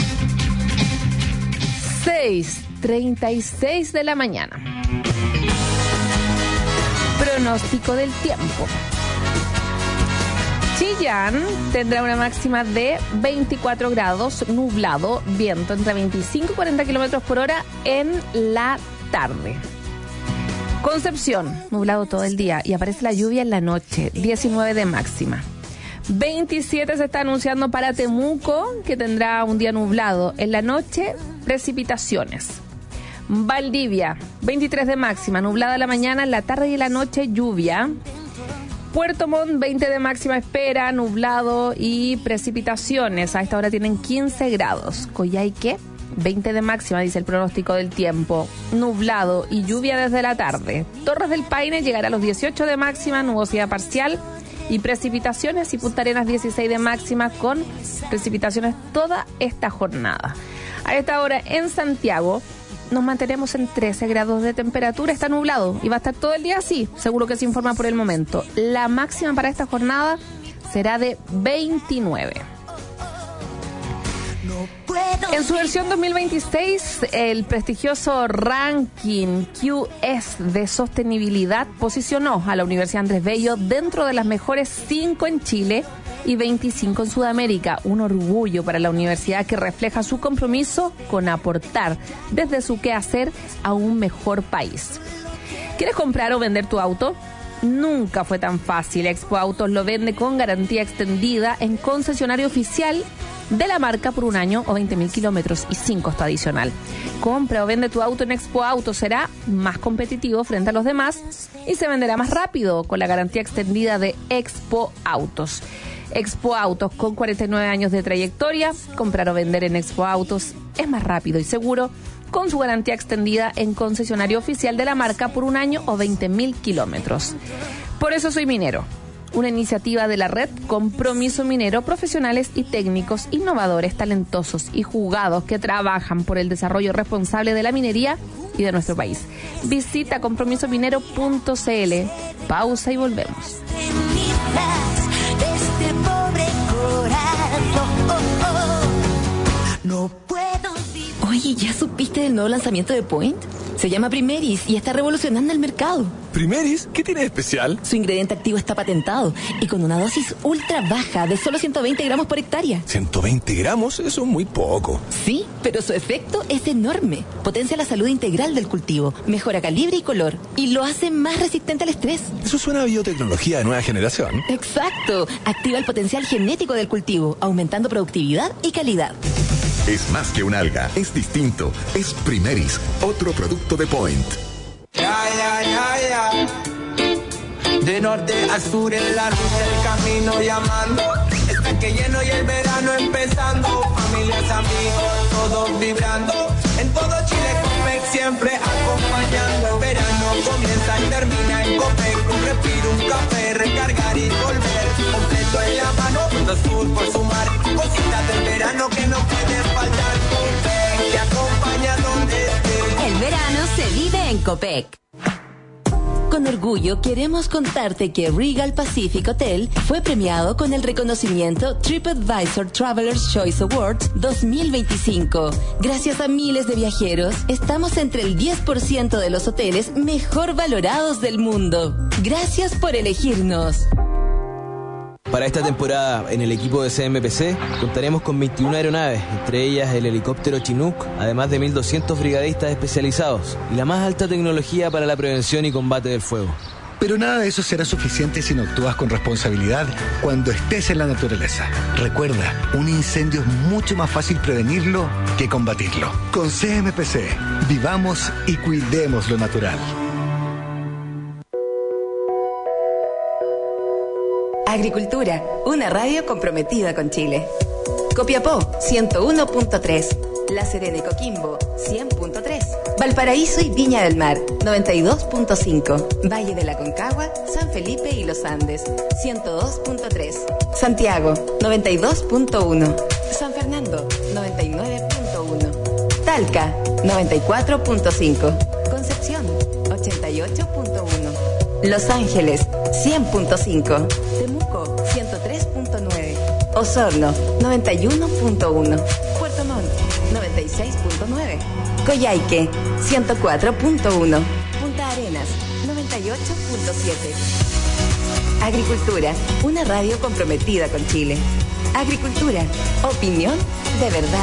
seis treinta y seis de la mañana. Pronóstico del tiempo. Chillán tendrá una máxima de veinticuatro grados, nublado, viento entre veinticinco y cuarenta kilómetros por hora en la tarde. Concepción, nublado todo el día y aparece la lluvia en la noche, diecinueve de máxima. veintisiete se está anunciando para Temuco, que tendrá un día nublado. En la noche, precipitaciones. Valdivia, veintitrés de máxima, nublada la mañana, en la tarde y en la noche, lluvia. Puerto Montt, veinte de máxima espera, nublado y precipitaciones. A esta hora tienen quince grados. Coyhaique, veinte de máxima, dice el pronóstico del tiempo, nublado y lluvia desde la tarde. Torres del Paine llegará a los dieciocho de máxima, nubosidad parcial y precipitaciones, y Punta Arenas dieciséis de máxima con precipitaciones toda esta jornada. A esta hora en Santiago nos mantenemos en trece grados de temperatura, está nublado y va a estar todo el día así, seguro que se informa por el momento. La máxima para esta jornada será de veintinueve. En su versión dos mil veintiséis, el prestigioso ranking Q S de sostenibilidad posicionó a la Universidad Andrés Bello dentro de las mejores cinco en Chile y veinticinco en Sudamérica. Un orgullo para la universidad que refleja su compromiso con aportar desde su quehacer a un mejor país. ¿Quieres comprar o vender tu auto? Nunca fue tan fácil. Expo Autos lo vende con garantía extendida en concesionario oficial de la marca por un año o veinte mil kilómetros y sin costo adicional. Compra o vende tu auto en Expo Autos, será más competitivo frente a los demás y se venderá más rápido con la garantía extendida de Expo Autos. Expo Autos, con cuarenta y nueve años de trayectoria, comprar o vender en Expo Autos es más rápido y seguro, con su garantía extendida en concesionario oficial de la marca por un año o veinte mil kilómetros. Por eso soy minero. Una iniciativa de la red Compromiso Minero, profesionales y técnicos innovadores, talentosos y jugados que trabajan por el desarrollo responsable de la minería y de nuestro país. Visita compromiso minero punto c l. Pausa y volvemos. Oye, ¿ya supiste del nuevo lanzamiento de Point? Se llama Primeris y está revolucionando el mercado. ¿Primeris? ¿Qué tiene de especial? Su ingrediente activo está patentado y con una dosis ultra baja de solo ciento veinte gramos por hectárea. ¿ciento veinte gramos? Eso es muy poco. Sí, pero su efecto es enorme. Potencia la salud integral del cultivo, mejora calibre y color y lo hace más resistente al estrés. Eso suena a biotecnología de nueva generación. Exacto. Activa el potencial genético del cultivo, aumentando productividad y calidad. Es más que un alga, es distinto. Es Primeris, otro producto de Point. Ya, ya, ya, ya. De norte a sur en la ruta el camino llamando. Está que lleno y el verano empezando. Familias, amigos, todos vibrando. En todo Chile Copec siempre acompañando. El verano comienza y termina en Copec. Un respiro, un café, recargar y volver. Completo en la mano, punto sur por sumar. Cositas del verano que no pueden faltar. Copec te acompaña donde estés. El verano se vive en Copec. Con orgullo queremos contarte que Regal Pacific Hotel fue premiado con el reconocimiento TripAdvisor Traveler's Choice Awards dos mil veinticinco. Gracias a miles de viajeros, estamos entre el diez por ciento de los hoteles mejor valorados del mundo. Gracias por elegirnos. Para esta temporada, en el equipo de C M P C, contaremos con veintiuna aeronaves, entre ellas el helicóptero Chinook, además de mil doscientos brigadistas especializados y la más alta tecnología para la prevención y combate del fuego. Pero nada de eso será suficiente si no actúas con responsabilidad cuando estés en la naturaleza. Recuerda, un incendio es mucho más fácil prevenirlo que combatirlo. Con C M P C, vivamos y cuidemos lo natural. Agricultura, una radio comprometida con Chile. Copiapó, ciento uno punto tres. La Serena y Coquimbo, cien punto tres. Valparaíso y Viña del Mar, noventa y dos punto cinco. Valle de la Concagua, San Felipe y Los Andes, ciento dos punto tres. Santiago, noventa y dos punto uno. San Fernando, noventa y nueve punto uno. Talca, noventa y cuatro punto cinco. Concepción, ochenta y ocho punto uno. Los Ángeles, cien punto cinco. Temuco, ciento tres punto nueve. Osorno, noventa y uno punto uno. Puerto Montt, noventa y seis punto nueve. Coyhaique, ciento cuatro punto uno. Punta Arenas, noventa y ocho punto siete. Agricultura, una radio comprometida con Chile. Agricultura, opinión de verdad.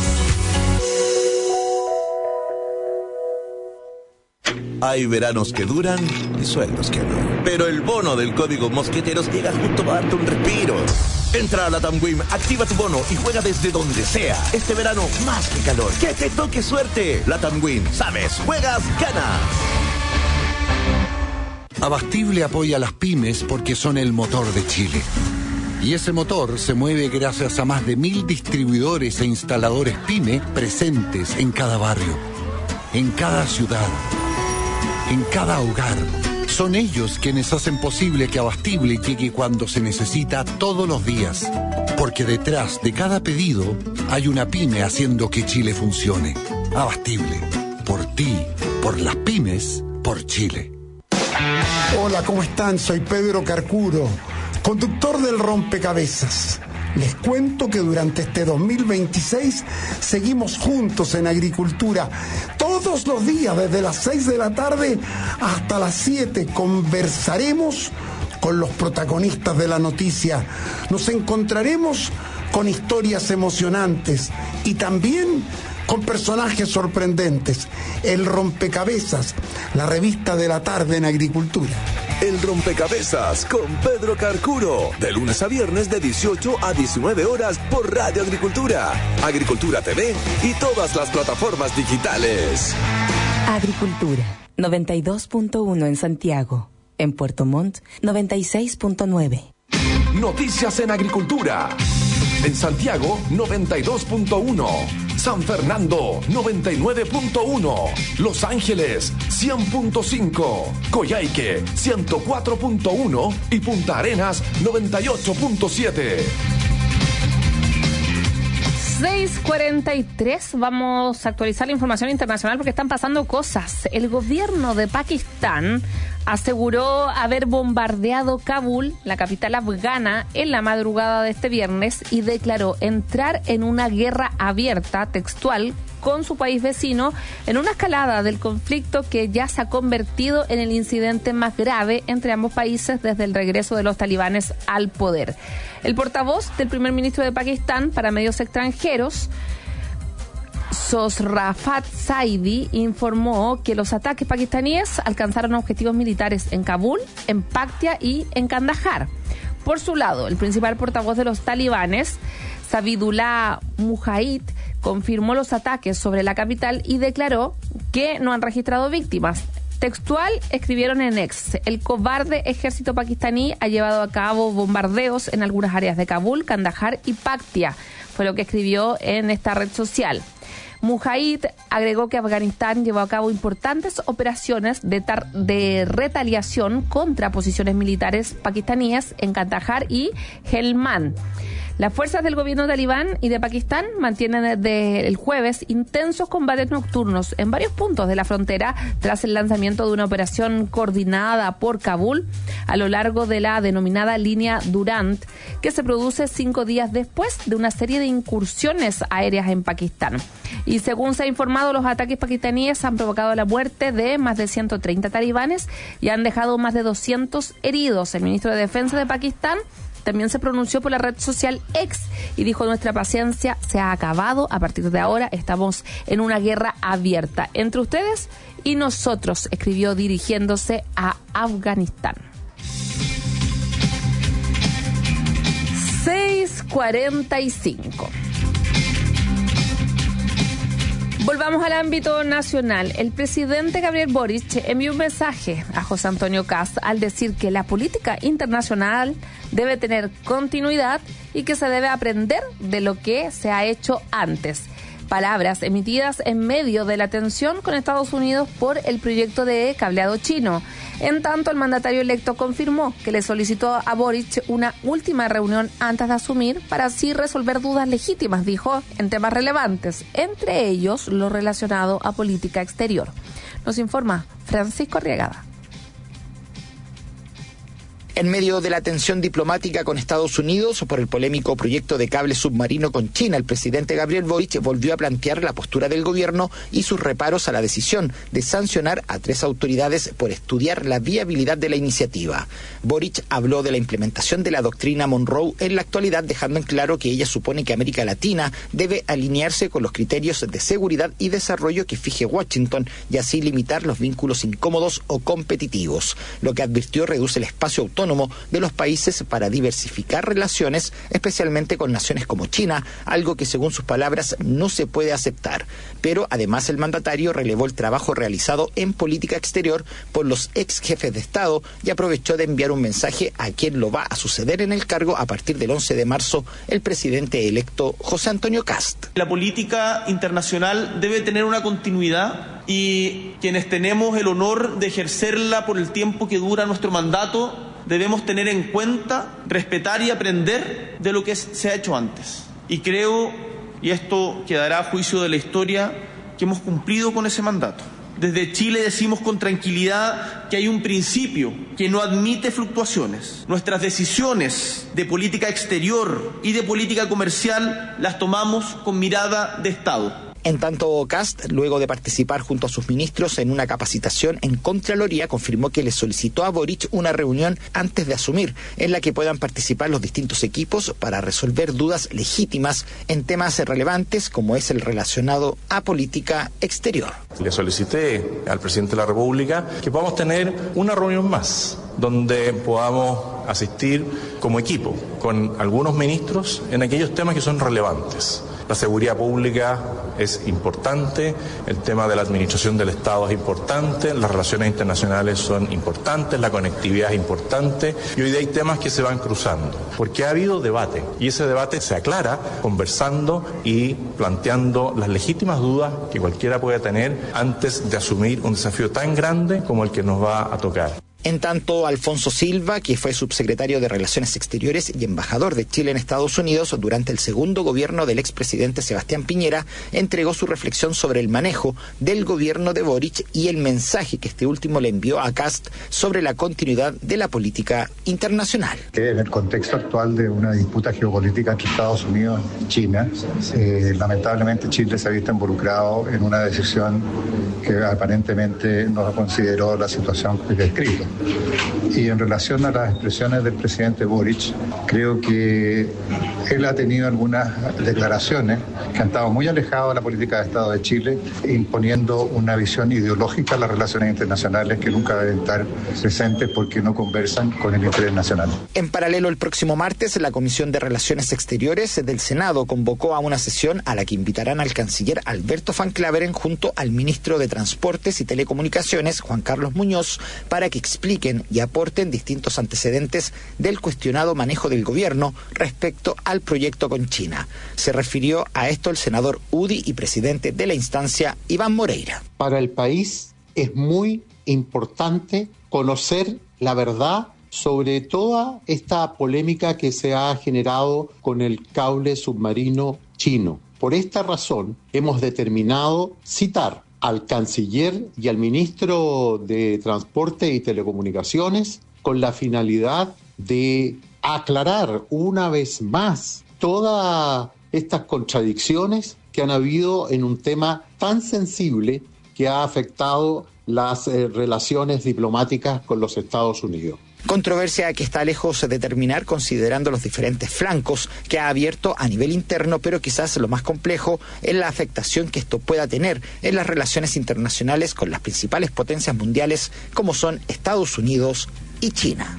Hay veranos que duran y sueldos que no. Pero el bono del Código Mosqueteros llega justo para darte un respiro. Entra a la TAMWIM, activa tu bono y juega desde donde sea. Este verano, más que calor. ¡Que te toque suerte! La TAMWIM, sabes, juegas, ganas. Abastible apoya a las pymes porque son el motor de Chile. Y ese motor se mueve gracias a más de mil distribuidores e instaladores pyme presentes en cada barrio, en cada ciudad, en cada hogar. Son ellos quienes hacen posible que Abastible llegue cuando se necesita todos los días. Porque detrás de cada pedido hay una pyme haciendo que Chile funcione. Abastible. Por ti, por las pymes, por Chile. Hola, ¿cómo están? Soy Pedro Carcuro, conductor del Rompecabezas. Les cuento que durante este dos mil veintiséis seguimos juntos en agricultura. Todos los días, desde las seis de la tarde hasta las siete, conversaremos con los protagonistas de la noticia. Nos encontraremos con historias emocionantes y también con personajes sorprendentes. El Rompecabezas, la revista de la tarde en agricultura. El Rompecabezas con Pedro Carcuro, de lunes a viernes de dieciocho a diecinueve horas por Radio Agricultura, Agricultura T V y todas las plataformas digitales. Agricultura, noventa y dos punto uno en Santiago. En Puerto Montt, noventa y seis punto nueve. Noticias en Agricultura. En Santiago, noventa y dos punto uno. San Fernando, noventa y nueve punto uno. Los Ángeles, cien punto cinco. Coyhaique, ciento cuatro punto uno. Y Punta Arenas, noventa y ocho punto siete. seis cuarenta y tres, vamos a actualizar la información internacional porque están pasando cosas. El gobierno de Pakistán aseguró haber bombardeado Kabul, la capital afgana, en la madrugada de este viernes y declaró entrar en una guerra abierta, textual, con su país vecino en una escalada del conflicto que ya se ha convertido en el incidente más grave entre ambos países desde el regreso de los talibanes al poder. El portavoz del primer ministro de Pakistán para medios extranjeros, Sosrafat Saidi, informó que los ataques pakistaníes alcanzaron objetivos militares en Kabul, en Paktia y en Kandahar. Por su lado, el principal portavoz de los talibanes, Zabihullah Mujahid, confirmó los ataques sobre la capital y declaró que no han registrado víctimas. Textual, escribieron en X: el cobarde ejército pakistaní ha llevado a cabo bombardeos en algunas áreas de Kabul, Kandahar y Paktia. Fue lo que escribió en esta red social. Mujahid agregó que Afganistán llevó a cabo importantes operaciones de, tar- de retaliación contra posiciones militares pakistaníes en Kandahar y Helmand. Las fuerzas del gobierno talibán y de Pakistán mantienen desde el jueves intensos combates nocturnos en varios puntos de la frontera tras el lanzamiento de una operación coordinada por Kabul a lo largo de la denominada línea Durand, que se produce cinco días después de una serie de incursiones aéreas en Pakistán. Y según se ha informado, los ataques pakistaníes han provocado la muerte de más de ciento treinta talibanes y han dejado más de doscientos heridos. El ministro de Defensa de Pakistán también se pronunció por la red social X y dijo: nuestra paciencia se ha acabado, a partir de ahora estamos en una guerra abierta entre ustedes y nosotros, escribió dirigiéndose a Afganistán. seis cuarenta y cinco. Volvamos al ámbito nacional. El presidente Gabriel Boric envió un mensaje a José Antonio Kast al decir que la política internacional debe tener continuidad y que se debe aprender de lo que se ha hecho antes. Palabras emitidas en medio de la tensión con Estados Unidos por el proyecto de cableado chino. En tanto, el mandatario electo confirmó que le solicitó a Boric una última reunión antes de asumir para así resolver dudas legítimas, dijo, en temas relevantes, entre ellos lo relacionado a política exterior. Nos informa Francisco Arriagada. En medio de la tensión diplomática con Estados Unidos por el polémico proyecto de cable submarino con China, el presidente Gabriel Boric volvió a plantear la postura del gobierno y sus reparos a la decisión de sancionar a tres autoridades por estudiar la viabilidad de la iniciativa. Boric habló de la implementación de la doctrina Monroe en la actualidad, dejando en claro que ella supone que América Latina debe alinearse con los criterios de seguridad y desarrollo que fije Washington y así limitar los vínculos incómodos o competitivos. Lo que advirtió reduce el espacio autónomo de los países para diversificar relaciones, especialmente con naciones como China, algo que según sus palabras no se puede aceptar. Pero además el mandatario relevó el trabajo realizado en política exterior por los ex jefes de Estado y aprovechó de enviar un mensaje a quien lo va a suceder en el cargo a partir del once de marzo, el presidente electo José Antonio Kast. La política internacional debe tener una continuidad y quienes tenemos el honor de ejercerla por el tiempo que dura nuestro mandato debemos tener en cuenta, respetar y aprender de lo que se ha hecho antes. Y creo, y esto quedará a juicio de la historia, que hemos cumplido con ese mandato. Desde Chile decimos con tranquilidad que hay un principio que no admite fluctuaciones. Nuestras decisiones de política exterior y de política comercial las tomamos con mirada de Estado. En tanto, Kast, luego de participar junto a sus ministros en una capacitación en Contraloría, confirmó que le solicitó a Boric una reunión antes de asumir, en la que puedan participar los distintos equipos para resolver dudas legítimas en temas relevantes como es el relacionado a política exterior. Le solicité al presidente de la República que podamos tener una reunión más, donde podamos asistir como equipo con algunos ministros en aquellos temas que son relevantes. La seguridad pública es importante, el tema de la administración del Estado es importante, las relaciones internacionales son importantes, la conectividad es importante y hoy día hay temas que se van cruzando, porque ha habido debate y ese debate se aclara conversando y planteando las legítimas dudas que cualquiera puede tener antes de asumir un desafío tan grande como el que nos va a tocar. En tanto, Alfonso Silva, que fue subsecretario de Relaciones Exteriores y embajador de Chile en Estados Unidos durante el segundo gobierno del expresidente Sebastián Piñera, entregó su reflexión sobre el manejo del gobierno de Boric y el mensaje que este último le envió a Kast sobre la continuidad de la política internacional. En el contexto actual de una disputa geopolítica entre Estados Unidos y China, eh, lamentablemente Chile se ha visto involucrado en una decisión que aparentemente no consideró la situación que he descrito. Y en relación a las expresiones del presidente Boric, creo que él ha tenido algunas declaraciones que han estado muy alejadas de la política de Estado de Chile, imponiendo una visión ideológica a las relaciones internacionales que nunca deben estar presentes porque no conversan con el interés nacional. En paralelo, el próximo martes, la Comisión de Relaciones Exteriores del Senado convocó a una sesión a la que invitarán al canciller Alberto Van Claveren junto al ministro de Transportes y Telecomunicaciones, Juan Carlos Muñoz, para que expliquen y aporten distintos antecedentes del cuestionado manejo del gobierno respecto al proyecto con China. Se refirió a esto el senador U D I y presidente de la instancia, Iván Moreira. Para el país es muy importante conocer la verdad sobre toda esta polémica que se ha generado con el cable submarino chino. Por esta razón, hemos determinado citar al canciller y al ministro de Transporte y Telecomunicaciones con la finalidad de aclarar una vez más todas estas contradicciones que han habido en un tema tan sensible que ha afectado las eh, relaciones diplomáticas con los Estados Unidos. Controversia que está lejos de terminar considerando los diferentes flancos que ha abierto a nivel interno, pero quizás lo más complejo es la afectación que esto pueda tener en las relaciones internacionales con las principales potencias mundiales como son Estados Unidos y China.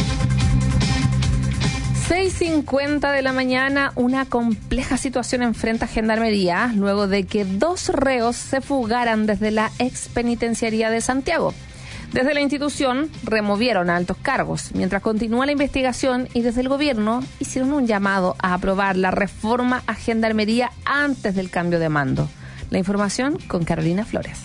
seis cincuenta de la mañana, una compleja situación enfrenta Gendarmería luego de que dos reos se fugaran desde la expenitenciaría de Santiago. Desde la institución removieron a altos cargos, mientras continúa la investigación, y desde el gobierno hicieron un llamado a aprobar la reforma a Gendarmería antes del cambio de mando. La información con Carolina Flores.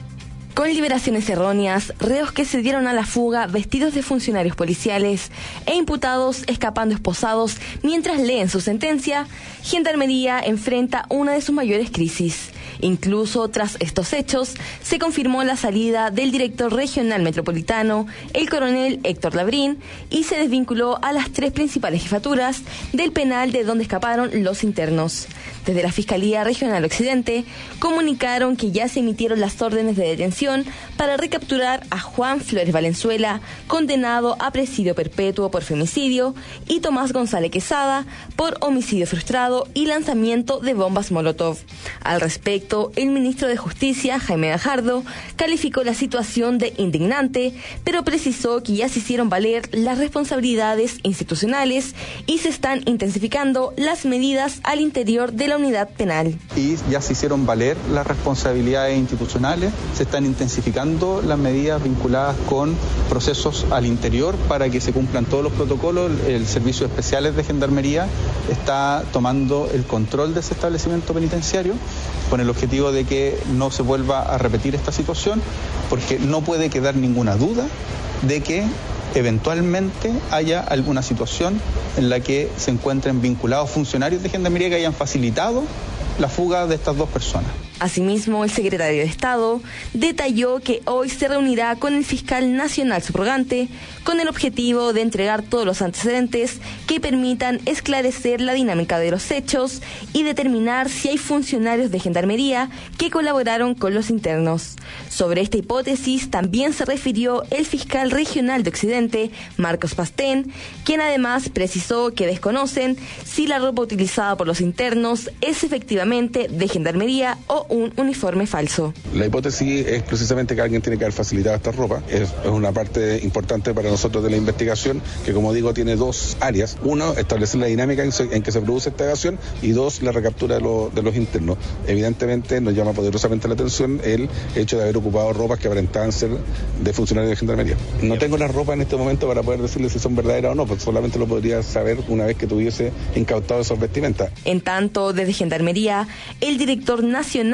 Con liberaciones erróneas, reos que se dieron a la fuga vestidos de funcionarios policiales e imputados escapando esposados mientras leen su sentencia, Gendarmería enfrenta una de sus mayores crisis. Incluso tras estos hechos, se confirmó la salida del director regional metropolitano, el coronel Héctor Labrín, y se desvinculó a las tres principales jefaturas del penal de donde escaparon los internos. Desde la Fiscalía Regional Occidente, comunicaron que ya se emitieron las órdenes de detención para recapturar a Juan Flores Valenzuela, condenado a presidio perpetuo por femicidio, y Tomás González Quesada por homicidio frustrado y lanzamiento de bombas Molotov. Al respecto, el ministro de Justicia, Jaime Gajardo, calificó la situación de indignante, pero precisó que ya se hicieron valer las responsabilidades institucionales y se están intensificando las medidas al interior de la unidad penal. Y ya se hicieron valer las responsabilidades institucionales, se están intensificando las medidas vinculadas con procesos al interior para que se cumplan todos los protocolos. El Servicio Especiales de Gendarmería está tomando el control de ese establecimiento penitenciario con el objetivo de que no se vuelva a repetir esta situación, porque no puede quedar ninguna duda de que eventualmente haya alguna situación en la que se encuentren vinculados funcionarios de Gendarmería que hayan facilitado la fuga de estas dos personas. Asimismo, el secretario de Estado detalló que hoy se reunirá con el fiscal nacional subrogante con el objetivo de entregar todos los antecedentes que permitan esclarecer la dinámica de los hechos y determinar si hay funcionarios de Gendarmería que colaboraron con los internos. Sobre esta hipótesis también se refirió el fiscal regional de Occidente, Marcos Pastén, quien además precisó que desconocen si la ropa utilizada por los internos es efectivamente de Gendarmería o un uniforme falso. La hipótesis es precisamente que alguien tiene que haber facilitado esta ropa. Es, es una parte importante para nosotros de la investigación, que como digo tiene dos áreas. Uno, establecer la dinámica en, se, en que se produce esta evasión, y dos, la recaptura de, lo, de los internos. Evidentemente nos llama poderosamente la atención el hecho de haber ocupado ropas que aparentaban ser de funcionarios de Gendarmería. No tengo la ropa en este momento para poder decirle si son verdaderas o no, pues solamente lo podría saber una vez que tuviese incautado esas vestimentas. En tanto, desde Gendarmería, el director nacional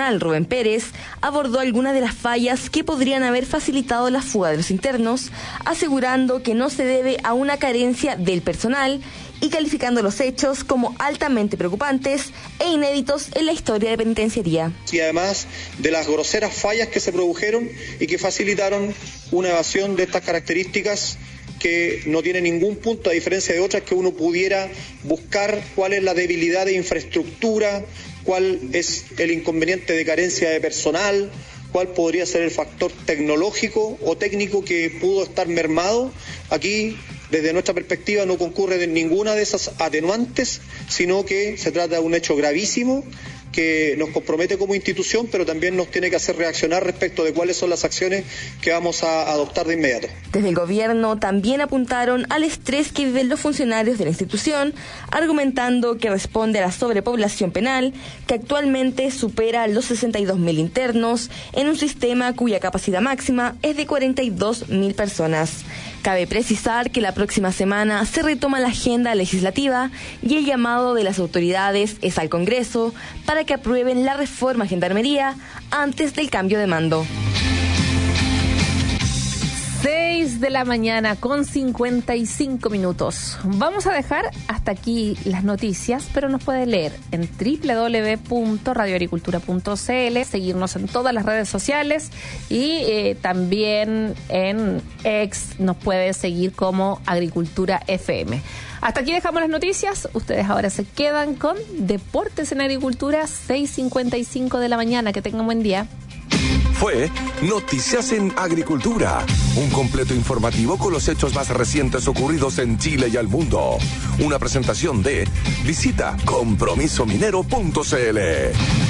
Nacional, Rubén Pérez, abordó algunas de las fallas que podrían haber facilitado la fuga de los internos, asegurando que no se debe a una carencia del personal y calificando los hechos como altamente preocupantes e inéditos en la historia de penitenciaría. Y además de las groseras fallas que se produjeron y que facilitaron una evasión de estas características que no tiene ningún punto, a diferencia de otras que uno pudiera buscar cuál es la debilidad de infraestructura, cuál es el inconveniente de carencia de personal, cuál podría ser el factor tecnológico o técnico que pudo estar mermado. Aquí, desde nuestra perspectiva, no concurre de ninguna de esas atenuantes, sino que se trata de un hecho gravísimo que nos compromete como institución, pero también nos tiene que hacer reaccionar respecto de cuáles son las acciones que vamos a adoptar de inmediato. Desde el gobierno también apuntaron al estrés que viven los funcionarios de la institución, argumentando que responde a la sobrepoblación penal, que actualmente supera los sesenta y dos mil internos, en un sistema cuya capacidad máxima es de cuarenta y dos mil personas. Cabe precisar que la próxima semana se retoma la agenda legislativa y el llamado de las autoridades es al Congreso para que aprueben la reforma a Gendarmería antes del cambio de mando. seis de la mañana con cincuenta y cinco minutos. Vamos a dejar hasta aquí las noticias, pero nos puede leer en doble u doble u doble u punto radio agricultura punto c l, seguirnos en todas las redes sociales y eh, también en X nos puede seguir como Agricultura F M. Hasta aquí dejamos las noticias. Ustedes ahora se quedan con Deportes en Agricultura, seis cincuenta y cinco de la mañana. Que tengan buen día. Fue Noticias en Agricultura, un completo informativo con los hechos más recientes ocurridos en Chile y el mundo. Una presentación de Visita compromiso minero punto c l.